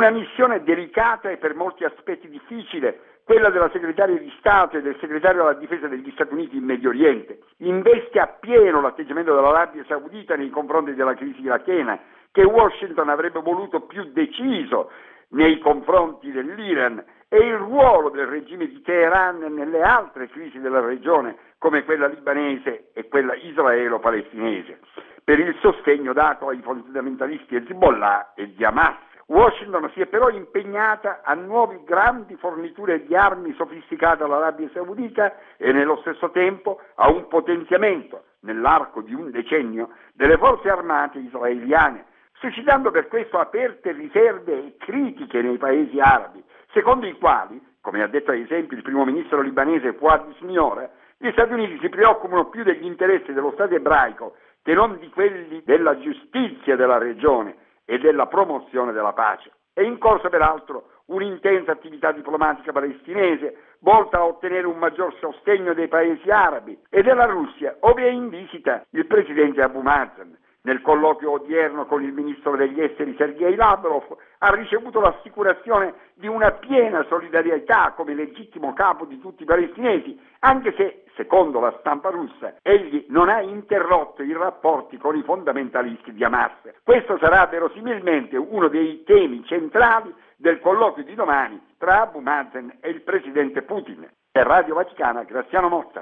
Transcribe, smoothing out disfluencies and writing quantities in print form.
una missione delicata e per molti aspetti difficile, quella della segretaria di Stato e del segretario alla difesa degli Stati Uniti in Medio Oriente. Investe appieno l'atteggiamento dell'Arabia Saudita nei confronti della crisi irachena, che Washington avrebbe voluto più deciso nei confronti dell'Iran, e il ruolo del regime di Teheran nelle altre crisi della regione, come quella libanese e quella israelo-palestinese, per il sostegno dato ai fondamentalisti Hezbollah e di Hamas. Washington si è però impegnata a nuove grandi forniture di armi sofisticate all'Arabia Saudita e nello stesso tempo a un potenziamento, nell'arco di un decennio, delle forze armate israeliane, suscitando per questo aperte riserve e critiche nei paesi arabi, secondo i quali, come ha detto ad esempio il primo ministro libanese Fouad Siniora, gli Stati Uniti si preoccupano più degli interessi dello Stato ebraico che non di quelli della giustizia della regione e della promozione della pace. È in corso peraltro un'intensa attività diplomatica palestinese volta a ottenere un maggior sostegno dei paesi arabi e della Russia, ove è in visita il presidente Abu Mazen. Nel colloquio odierno con il ministro degli esteri Sergei Lavrov ha ricevuto l'assicurazione di una piena solidarietà come legittimo capo di tutti i palestinesi, anche se, secondo la stampa russa, egli non ha interrotto i rapporti con i fondamentalisti di Hamas. Questo sarà verosimilmente uno dei temi centrali del colloquio di domani tra Abu Mazen e il presidente Putin. Per Radio Vaticana, Graziano Motta.